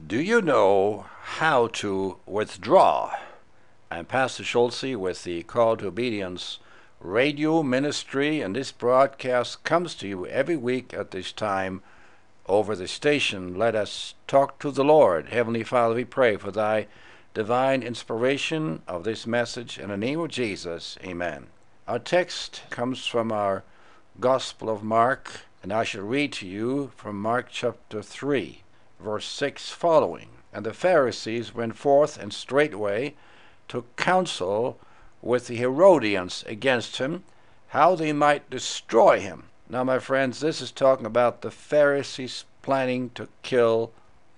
Do you know how to withdraw? I'm Pastor Schulze with the Call to Obedience radio ministry, and this broadcast comes to you every week at this time over the station. Let us talk to the Lord. Heavenly Father, we pray for thy divine inspiration of this message in the name of Jesus. Amen. Our text comes from our Gospel of Mark, and I shall read to you from Mark chapter 3. Verse 6 following. And the Pharisees went forth and straightway took counsel with the Herodians against him, how they might destroy him. Now, my friends, this is talking about the Pharisees planning to kill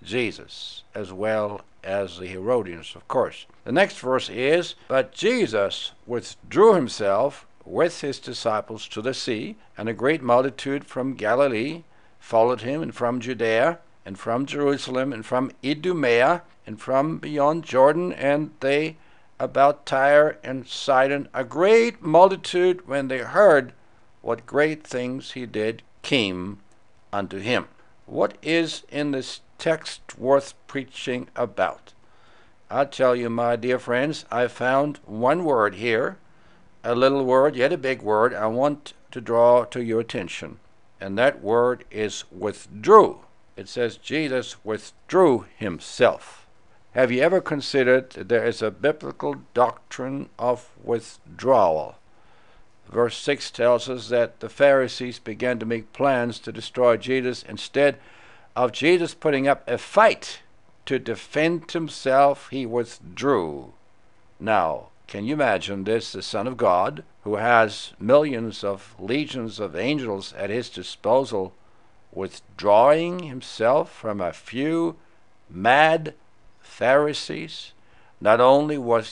Jesus, as well as the Herodians, of course. The next verse is, But Jesus withdrew himself with his disciples to the sea, and a great multitude from Galilee followed him, and from Judea, and from Jerusalem, and from Idumea, and from beyond Jordan, and they about Tyre and Sidon, a great multitude, when they heard what great things he did, came unto him. What is in this text worth preaching about? I'll tell you, my dear friends, I found one word here, a little word, yet a big word, I want to draw to your attention, and that word is withdrew. It says Jesus withdrew himself. Have you ever considered that there is a biblical doctrine of withdrawal? Verse 6 tells us that the Pharisees began to make plans to destroy Jesus. Instead of Jesus putting up a fight to defend himself, he withdrew. Now, can you imagine this, the Son of God, who has millions of legions of angels at his disposal, withdrawing himself from a few mad Pharisees? Not only was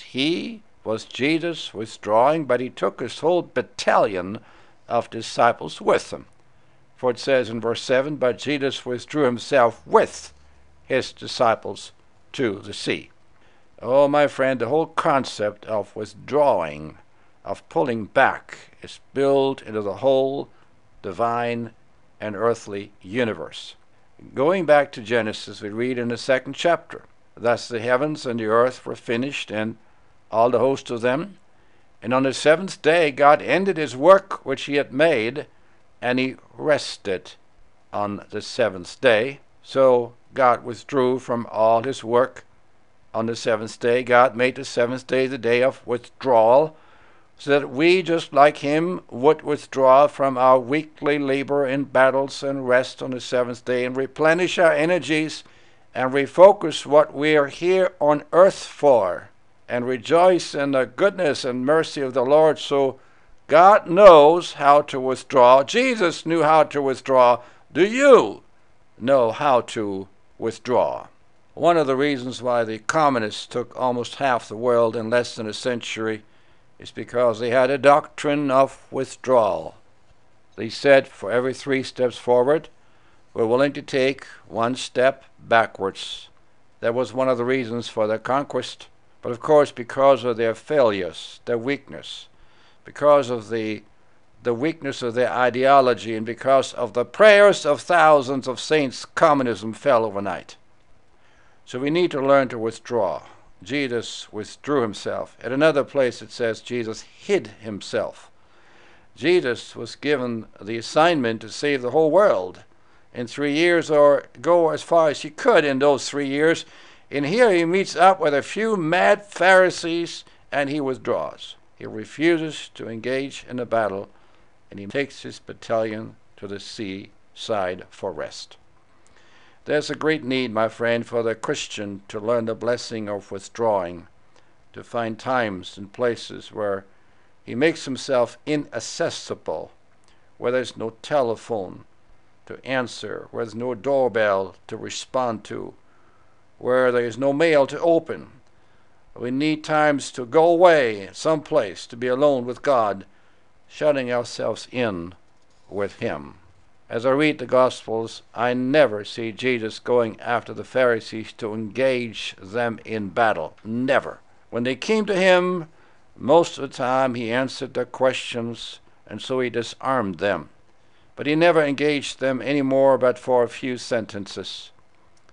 Jesus withdrawing, but he took his whole battalion of disciples with him. For it says in verse 7, But Jesus withdrew himself with his disciples to the sea. Oh, my friend, the whole concept of withdrawing, of pulling back, is built into the whole divine and earthly universe. Going back to Genesis, we read in the 2nd chapter, Thus the heavens and the earth were finished, and all the host of them. And on the 7th day God ended his work which he had made, and he rested on the 7th day. So God withdrew from all his work on the 7th day. God made the 7th day the day of withdrawal, so that we, just like him, would withdraw from our weekly labor in battles and rest on the 7th day and replenish our energies and refocus what we are here on earth for and rejoice in the goodness and mercy of the Lord. So God knows how to withdraw. Jesus knew how to withdraw. Do you know how to withdraw? One of the reasons why the communists took almost half the world in less than a century is because they had a doctrine of withdrawal. They said for every 3 steps forward, we're willing to take 1 step backwards. That was one of the reasons for their conquest. But of course, because of their failures, their weakness, because of the weakness of their ideology, and because of the prayers of thousands of saints, communism fell overnight. So we need to learn to withdraw. Jesus withdrew himself. At another place it says Jesus hid himself. Jesus was given the assignment to save the whole world in 3 years, or go as far as he could in those 3 years. And here he meets up with a few mad Pharisees, and he withdraws. He refuses to engage in a battle, and he takes his battalion to the seaside for rest. There's a great need, my friend, for the Christian to learn the blessing of withdrawing, to find times and places where he makes himself inaccessible, where there's no telephone to answer, where there's no doorbell to respond to, where there is no mail to open. We need times to go away someplace, to be alone with God, shutting ourselves in with him. As I read the Gospels, I never see Jesus going after the Pharisees to engage them in battle. Never. When they came to him, most of the time he answered their questions, and so he disarmed them. But he never engaged them any more but for a few sentences.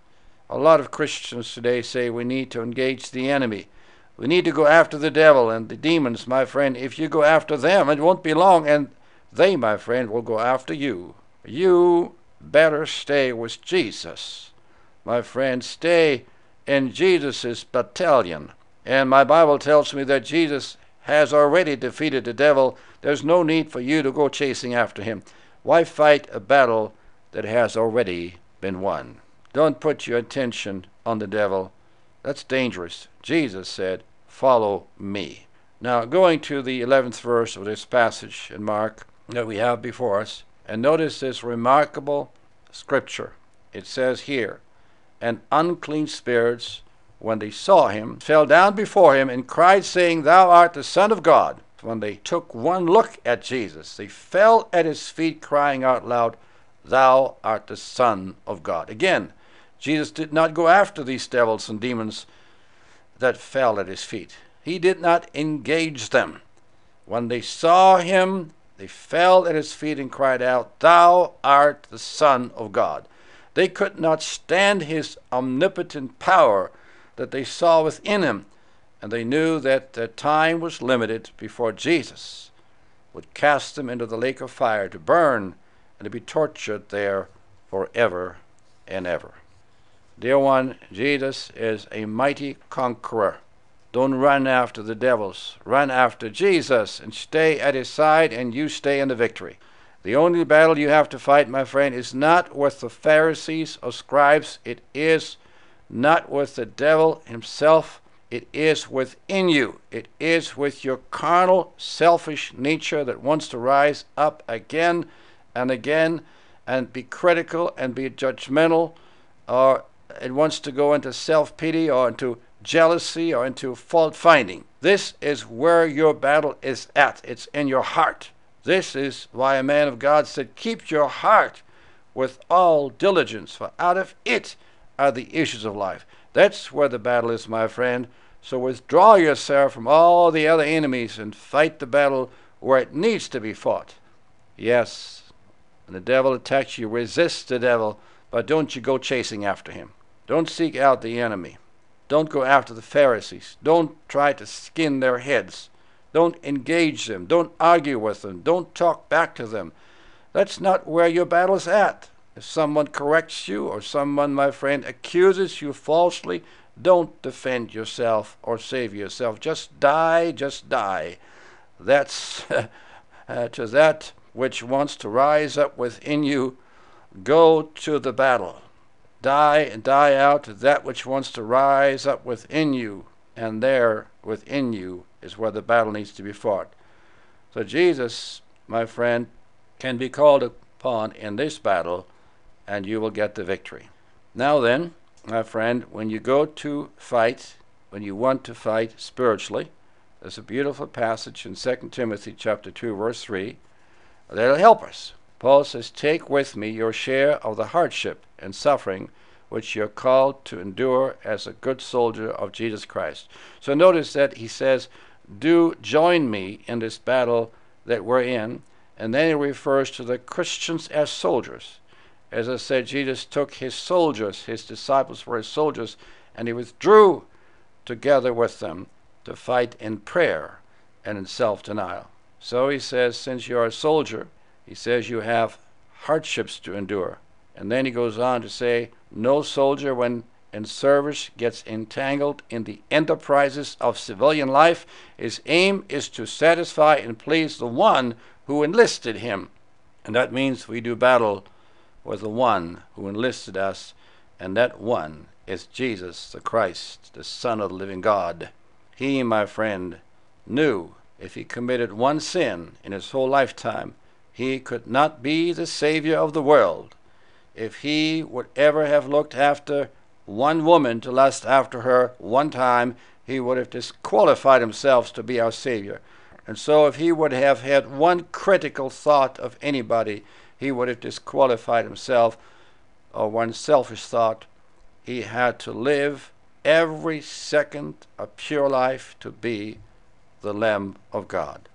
A lot of Christians today say we need to engage the enemy. We need to go after the devil and the demons, my friend. If you go after them, it won't be long, and they, my friend, will go after you. You better stay with Jesus. My friend, stay in Jesus' battalion. And my Bible tells me that Jesus has already defeated the devil. There's no need for you to go chasing after him. Why fight a battle that has already been won? Don't put your attention on the devil. That's dangerous. Jesus said, follow me. Now, going to the 11th verse of this passage in Mark that we have before us, and notice this remarkable scripture. It says here, and unclean spirits, when they saw him, fell down before him and cried, saying, Thou art the Son of God. When they took one look at Jesus, they fell at his feet, crying out loud, Thou art the Son of God. Again, Jesus did not go after these devils and demons that fell at his feet. He did not engage them. When they saw him, they fell at his feet and cried out, Thou art the Son of God. They could not stand his omnipotent power that they saw within him, and they knew that their time was limited before Jesus would cast them into the lake of fire to burn and to be tortured there forever and ever. Dear one, Jesus is a mighty conqueror. Don't run after the devils. Run after Jesus and stay at his side, and you stay in the victory. The only battle you have to fight, my friend, is not with the Pharisees or scribes. It is not with the devil himself. It is within you. It is with your carnal, selfish nature that wants to rise up again and again and be critical and be judgmental, or it wants to go into self-pity or into jealousy or into fault-finding. This is where your battle is at. It's in your heart. This is why a man of God said, keep your heart with all diligence, for out of it are the issues of life. That's where the battle is, my friend. So withdraw yourself from all the other enemies and fight the battle where it needs to be fought. Yes, when the devil attacks you, resist the devil, but don't you go chasing after him. Don't seek out the enemy. Don't go after the Pharisees. Don't try to skin their heads. Don't engage them. Don't argue with them. Don't talk back to them. That's not where your battle is at. If someone corrects you or someone, my friend, accuses you falsely, don't defend yourself or save yourself. Just die, just die. That's to that which wants to rise up within you. Go to the battle. Die and die out to that which wants to rise up within you, and there within you is where the battle needs to be fought. So Jesus, my friend, can be called upon in this battle, and you will get the victory. Now then, my friend, when you go to fight, when you want to fight spiritually, there's a beautiful passage in 2 Timothy chapter 2, verse 3, that'll help us. Paul says, take with me your share of the hardship and suffering which you're called to endure as a good soldier of Jesus Christ. So notice that he says, do join me in this battle that we're in, and then he refers to the Christians as soldiers. As I said, Jesus took his soldiers, his disciples were his soldiers, and he withdrew together with them to fight in prayer and in self-denial. So he says, since you're a soldier, he says you have hardships to endure. And then he goes on to say, no soldier when in service gets entangled in the enterprises of civilian life. His aim is to satisfy and please the one who enlisted him. And that means we do battle with the one who enlisted us, and that one is Jesus the Christ, the Son of the living God. He, my friend, knew if he committed one sin in his whole lifetime, he could not be the Savior of the world. If he would ever have looked after one woman to lust after her one time, he would have disqualified himself to be our Savior. And so if he would have had one critical thought of anybody, he would have disqualified himself, or one selfish thought. He had to live every second a pure life to be the Lamb of God.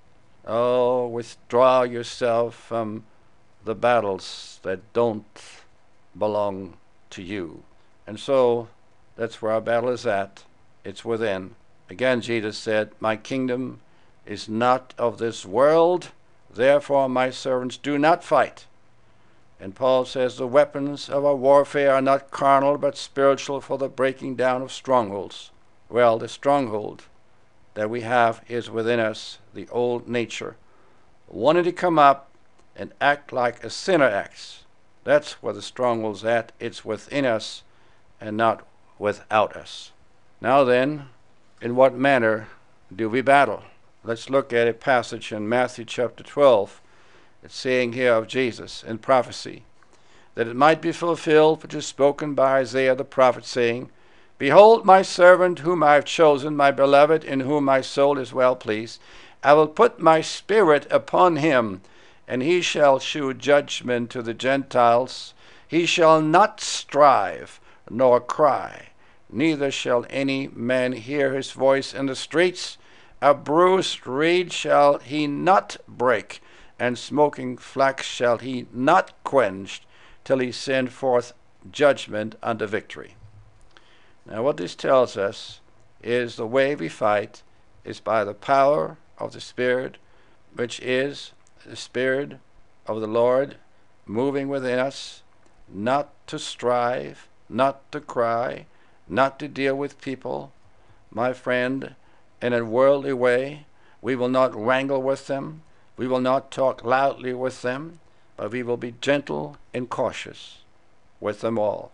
Oh, withdraw yourself from the battles that don't belong to you, And so that's where our battle is at. It's within. Again, Jesus said, my kingdom is not of this world, therefore my servants do not fight. And Paul says the weapons of our warfare are not carnal but spiritual, for the breaking down of strongholds. Well, the stronghold that we have is within us, the old nature, wanting to come up and act like a sinner acts. That's where the stronghold's at. It's within us and not without us. Now then, in what manner do we battle? Let's look at a passage in Matthew chapter 12. It's saying here of Jesus in prophecy, that it might be fulfilled which is spoken by Isaiah the prophet, saying, behold my servant whom I have chosen, my beloved, in whom my soul is well pleased. I will put my spirit upon him, and he shall shew judgment to the Gentiles. He shall not strive nor cry, neither shall any man hear his voice in the streets. A bruised reed shall he not break, and smoking flax shall he not quench, till he send forth judgment unto victory. Now what this tells us is the way we fight is by the power of the Spirit, which is the Spirit of the Lord moving within us, not to strive, not to cry, not to deal with people, my friend, in a worldly way. We will not wrangle with them. We will not talk loudly with them, but we will be gentle and cautious with them all.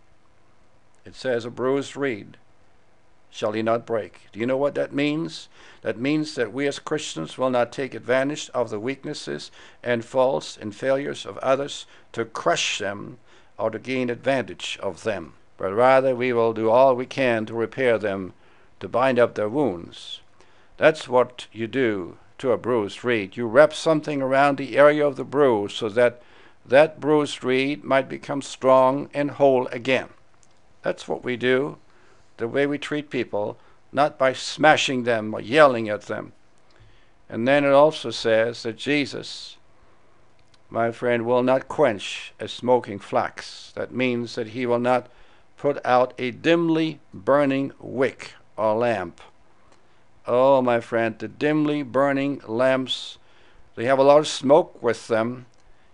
It says, a bruised reed shall he not break. Do you know what that means? That means that we as Christians will not take advantage of the weaknesses and faults and failures of others to crush them or to gain advantage of them, but rather we will do all we can to repair them, to bind up their wounds. That's what you do to a bruised reed. You wrap something around the area of the bruise so that that bruised reed might become strong and whole again. That's what we do, the way we treat people, not by smashing them or yelling at them. And then it also says that Jesus, my friend, will not quench a smoking flax. That means that he will not put out a dimly burning wick or lamp. Oh, my friend, the dimly burning lamps, they have a lot of smoke with them.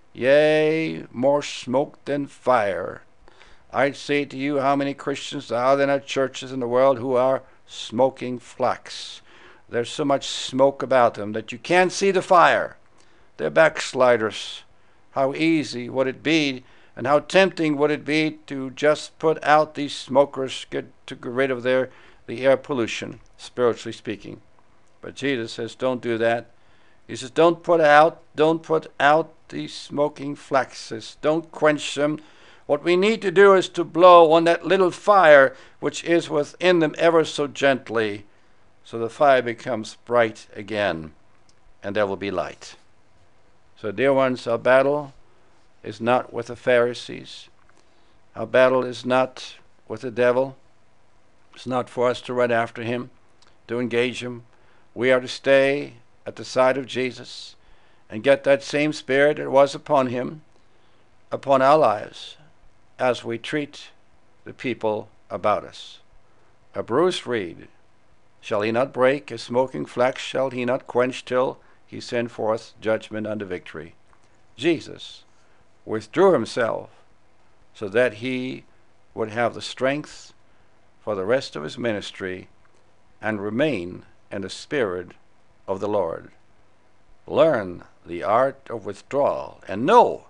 Yea, more smoke than fire. I'd say to you, how many Christians are there in our churches in the world who are smoking flax? There's so much smoke about them that you can't see the fire. They're backsliders. How easy would it be and how tempting would it be to just put out these smokers, get rid of the air pollution, spiritually speaking. But Jesus says, don't do that. He says, don't put out these smoking flaxes. Don't quench them. What we need to do is to blow on that little fire which is within them ever so gently, so the fire becomes bright again, and there will be light. So, dear ones, our battle is not with the Pharisees. Our battle is not with the devil. It's not for us to run after him, to engage him. We are to stay at the side of Jesus and get that same spirit that was upon him, upon our lives, as we treat the people about us. A bruised reed shall he not break, a smoking flax shall he not quench, till he send forth judgment unto victory. Jesus withdrew himself so that he would have the strength for the rest of his ministry and remain in the Spirit of the Lord. Learn the art of withdrawal and know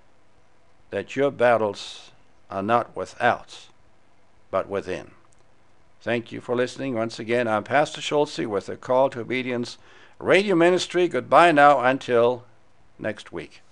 that your battles are not without, but within. Thank you for listening. Once again, I'm Pastor Schulze with the Call to Obedience Radio Ministry. Goodbye now until next week.